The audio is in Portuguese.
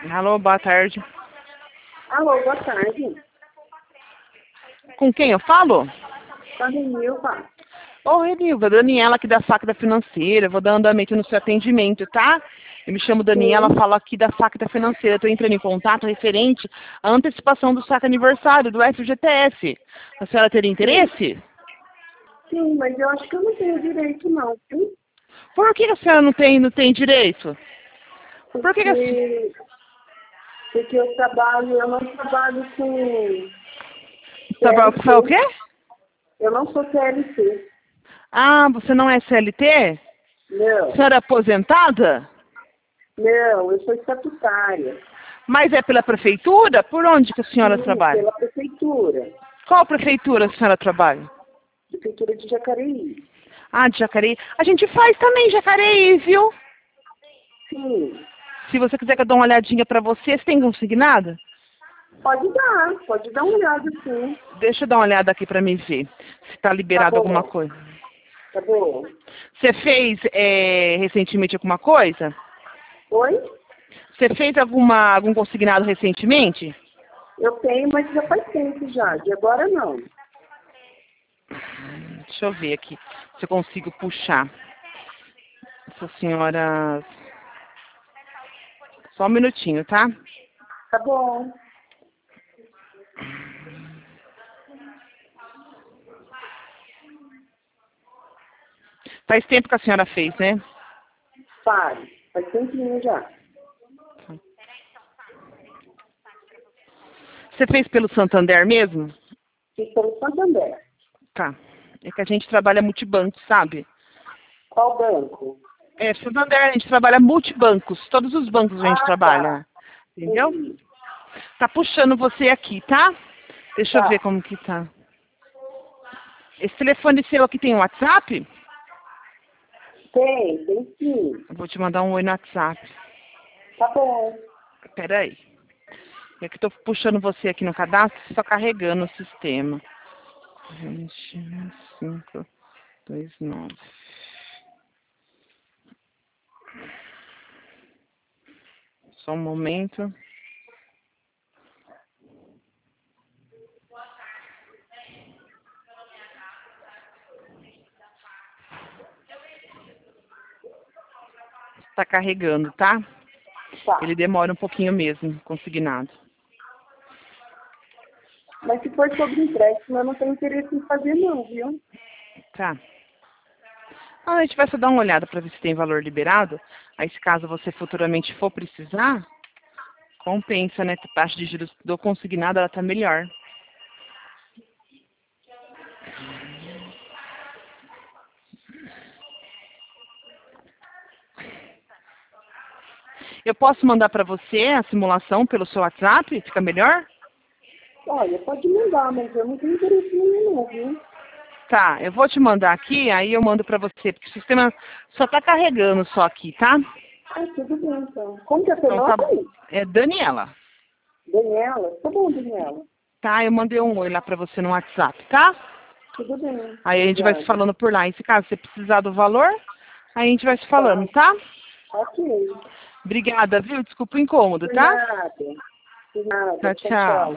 Alô, boa tarde. Alô, boa tarde. Com quem eu falo? Tá Renilva. Ô, Renilva, Daniela aqui da Facta Financeira. Vou dar andamento no seu atendimento, tá? Eu me chamo Daniela, falo aqui da Facta Financeira. Estou entrando em contato referente à antecipação do saque aniversário do FGTS. A senhora teria interesse? Sim, mas eu acho que eu não tenho direito não, viu? Por que a senhora não tem direito? Por que a senhora... Porque eu não trabalho com Trabalha com o CLT. quê? Eu não sou CLT. Ah, você não é CLT? A Não, senhora é aposentada? não, eu sou estatutária. Mas é pela prefeitura? Por onde que a senhora Sim, trabalha? pela prefeitura. Qual prefeitura a senhora trabalha? Prefeitura de Jacareí. Ah, de Jacareí. A gente faz também Jacareí, viu? Sim, Se você quiser que eu dê uma olhadinha pra você, você tem consignado? pode dar uma olhada sim. Deixa eu dar uma olhada aqui pra mim ver se tá liberado Tá alguma bom, coisa. tá bom. Você fez recentemente alguma coisa? Oi? Você fez algum consignado recentemente? Eu tenho, mas já faz tempo já. De agora não. Deixa eu ver aqui se eu consigo puxar. Essa senhora... Só um minutinho, tá? Tá bom. Faz tempo que a senhora fez, né? Faz tempinho já. Você fez pelo Santander mesmo? Fiz pelo Santander. Tá. É que a gente trabalha multibanco, sabe? Qual banco? É, Santander, a gente trabalha multibancos. Todos os bancos a gente Tá. trabalha. Entendeu? Entendi. Tá puxando você aqui, tá? Deixa eu ver Tá. como que tá. Esse telefone seu aqui tem WhatsApp? Tem sim. Eu vou te mandar um oi no WhatsApp. Tá bom. Pera aí. É que tô puxando você aqui no cadastro, só carregando o sistema. 2529. Só um momento. Tá carregando, tá? Tá. Ele demora um pouquinho mesmo, consignado. Mas se for sobre empréstimo, eu não tenho interesse em fazer não, viu? Tá. Ah, a gente vai só dar uma olhada para ver se tem valor liberado. Aí, se caso você futuramente for precisar, compensa, né? A taxa de juros do consignado, ela tá melhor. Eu posso mandar para você a simulação pelo seu WhatsApp? Fica melhor? Olha, pode mandar, mas eu não tenho interesse nenhum não, viu? Tá, eu vou te mandar aqui, aí eu mando para você, porque o sistema só tá carregando só aqui, tá? Ah, tudo bem então. Como que é seu Então tá, nome? é Daniela. Daniela? Tá bom, Daniela. Tá, eu mandei um oi lá para você no WhatsApp, tá? Tudo bem. Aí a gente vai se Obrigada. falando por lá. E se caso você precisar do valor, aí a gente vai se falando, Tá. tá? Ok. Obrigada, viu? Desculpa o incômodo, Por tá? nada. Por nada. Tchau, Tchau, tchau. tchau.